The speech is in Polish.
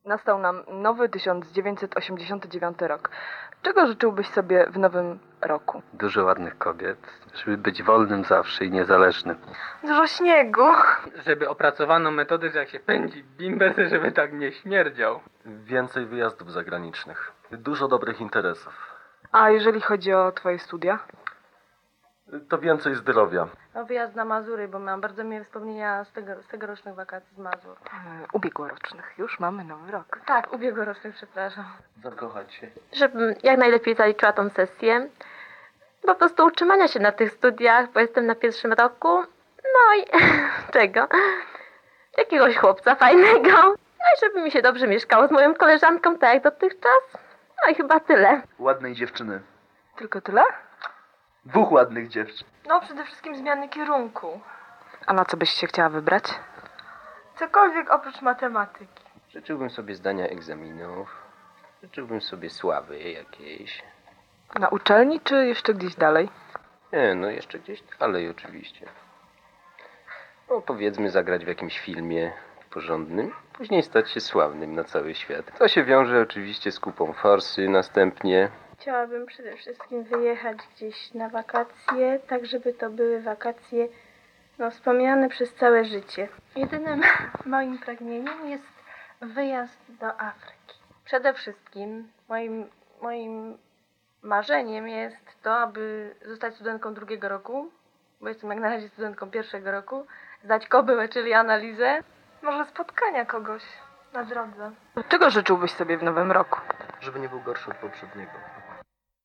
Nastał nam nowy 1989 rok. Czego życzyłbyś sobie w nowym roku? Dużo ładnych kobiet, żeby być wolnym zawsze i niezależnym. Dużo śniegu. Żeby opracowano metodę, że jak się pędzi bimber, to żeby tak nie śmierdział. Więcej wyjazdów zagranicznych. Dużo dobrych interesów. A jeżeli chodzi o twoje studia? To więcej zdrowia. No, wyjazd na Mazury, bo mam bardzo miłe wspomnienia z tegorocznych wakacji z Mazur. Ubiegłorocznych. Już mamy nowy rok. Tak, ubiegłorocznych, przepraszam. Zakochać się. Żebym jak najlepiej zaliczyła tą sesję. Po prostu utrzymania się na tych studiach, bo jestem na pierwszym roku. No i czego? Jakiegoś chłopca fajnego. No i żeby mi się dobrze mieszkało z moją koleżanką, tak jak dotychczas. No i chyba tyle. Ładnej dziewczyny. Tylko tyle? 2 ładnych dziewczyn. No, przede wszystkim zmiany kierunku. A na co byś się chciała wybrać? Cokolwiek oprócz matematyki. Życzyłbym sobie zdania egzaminów. Życzyłbym sobie sławy jakiejś. Na uczelni czy jeszcze gdzieś dalej? Nie, no jeszcze gdzieś dalej oczywiście. No powiedzmy zagrać w jakimś filmie porządnym. Później stać się sławnym na cały świat. To się wiąże oczywiście z kupą forsy następnie. Chciałabym przede wszystkim wyjechać gdzieś na wakacje, tak żeby to były wakacje wspomniane przez całe życie. Jedynym moim pragnieniem jest wyjazd do Afryki. Przede wszystkim moim marzeniem jest to, aby zostać studentką drugiego roku, bo jestem jak na razie studentką pierwszego roku, zdać kobyłę, czyli analizę. Może spotkania kogoś na drodze. Czego życzyłbyś sobie w nowym roku? Żeby nie był gorszy od poprzedniego.